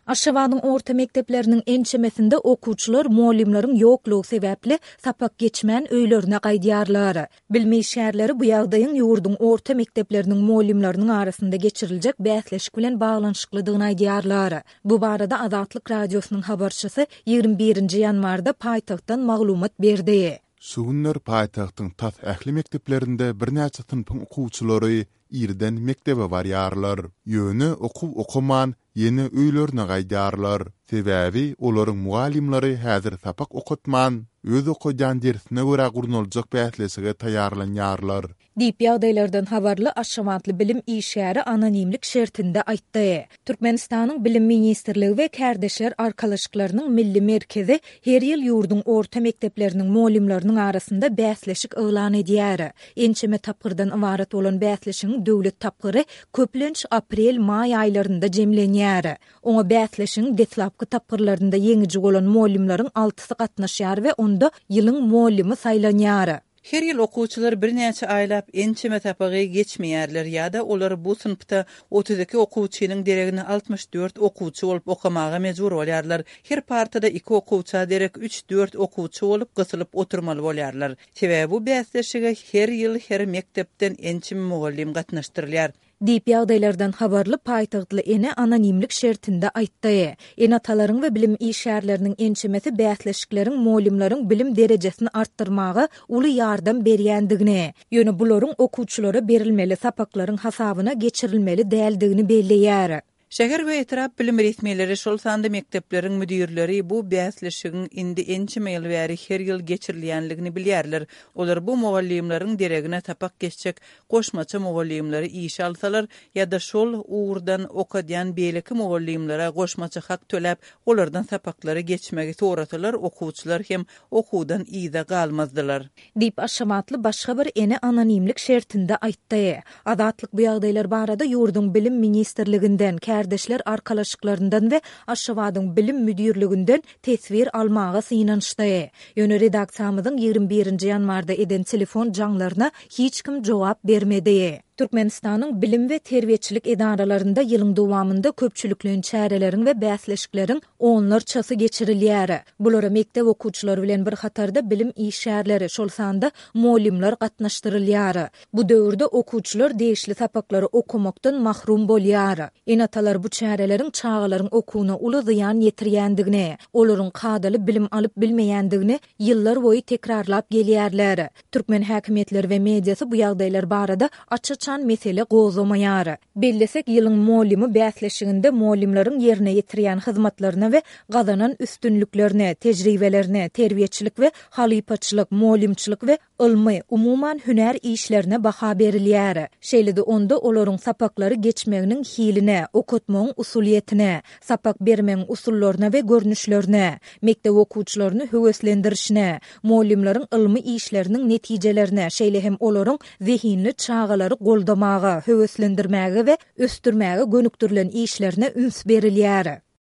Aşgabatyň orta mekdepleriniň ençemesinde okuwçylar muallimlaryň ýoklugy sebäpli sapak geçmän öýlerine gaýdýarlar. Bilmi şäherleri bu ýagdaýyň ýurduň orta mekdepleriniň muallimlarynyň arasynda geçiriljek bäsleşik bilen baglanyşyklydygyny aýdýarlar. Bu barada Azatlyk radiosynyň habarçysy 21-nji ýanwarda paýtagtdan maglumat berdi. Sugunlar paýtagtyň tas ähli mekdeplerinde birnäçe sınıfyň okuwçylary irden mektebe barýarlar. Ýöne okuman ýeni öýlerine gaýdýarlar. Sebäbi olaryň muallimleri häzir sapak okutman, öz okujan dersine görä gurnuljak bäsleşige taýýarlanýarlar. Diýip ýagdaýlardan habarly Aşgabatly bilim işgäri anonimlik şertinde aýtdy. Türkmenistanyň bilim ministrligi we Kärdeşler arkalaşyklarynyň milli merkezi her ýyl ýurduň orta mekdepleriniň muallimlarynyň arasynda bäsleşik eglan edýär. Ençeme tapgyrdan ibaret bolan bäsleşiň döwlet tapgyry köplenç aprel-may aýlarynda jemlenýär. Oňa bäsleşiň detlapky tapgyrlarynda ýeňiji bolan muallimlaryň 6sy gatnaşýar we onda ýylyň muallimi saýlanýar. Her ýyl okuwçylar birnäçe aýlap ençeme tapagy geçmeýärler ýa-da olar bu sınıfta 32 okuwçynyň deregini 64 okuwçy bolup okamaga mejbur bolýarlar. Her partada 2 okuwçy derek 3-4 okuwçy bolup gysylyp oturmaly bolýarlar. Sebäbi bu bäsleşige her ýyl her mektepden ençeme muallim gatnaşdyrylýar. Diýip ýagdaýlardan habarly paýtagtly ene anonimlik şertinde aýtdy. Enatalaryň we bilim işgärleriniň ençemesi bäsleşikleriň muallimlaryň bilim derejesini artdyrmagy uly ýardam berýändigini, ýöne bularyň okuwçylara berilmeli sapaklaryň hasabyna geçirilmeli däldigini belleýär. Şäher we etrap bilim resmiýetleri şol sanda mekdepleriň müdirleri bu bäsleşigiň indi ençeme ýyl bäri her ýyl geçirilýänligini bilýärler. Olar bu muallimlaryň deregine tapak geçjek goşmaça muallimleri iş alsalar ýa-da şol uğurdan okadýan beýleki muallimlere goşmaça hak töläp olardan sapaklary geçmegi soratylar, okuwçylar hem okuwdan ýyda galmazdylar. Diýip Aşgabatly başga bir ene anonimlik şertinde aýtdy. Azatlyk bu ýagdaýlar barada ýurduň bilim ministrliginden Kärdeşler arkalaşyklarynyň we Aşgabatyň bilim müdirliginden tesbir almagy synanşdy. Ýöne redaksiýamyzyň 21-nji ýanwarda eden telefon jaňlaryna hiç kim jogap bermedi. Türkmenistanyň bilim we terbiýetçilik edaralarynda ýylyň dowamında köpçülikliň çäreleriň we bäsleşikleriň onlarçasy geçirilýär. Bulara mektep okuwçylary bilen bir hatarda bilim işgärleri şol sanda muallimler gatnaşdyrylýar. Bu döwürde okuwçylar değişli sapaklary okumakdan mahrum bolýar. Enatalar bu çäreleriň çağalaryň okuwyna uly zyan ýetirýändigini, olaryň kadaly bilim alyp bilmeýändigini ýyllar boýy tekrarlap gelýärler. Türkmen häkimetleri we mediasy bu ýagdaýlar barada açyk mesele gozamaýar. Bellesek ýylyň muallimi bäsleşiginde muallimlaryň ýerine ýetirýän hyzmatlaryna we gazanan üstünlüklerine, tejribelerine, terbiýetçilik we halypaçylyk, muallimçilik we ilmi, umuman hüner işlerine baha berilýär. Şeýle-de onda olaryň sapaklary geçmeginiň hiline, okutmagyň usuliýetine, sapak bermegiň usullaryna we görnüşlerine, mektep okuwçylaryny höweslendirişine, muallimlaryň ilmi işleriniň netijelerine, şeýle hem olaryň zehinli çağalary goldamaga, höweslendirmäge we östürmäge gönükdirilen işlerine üns berilýär.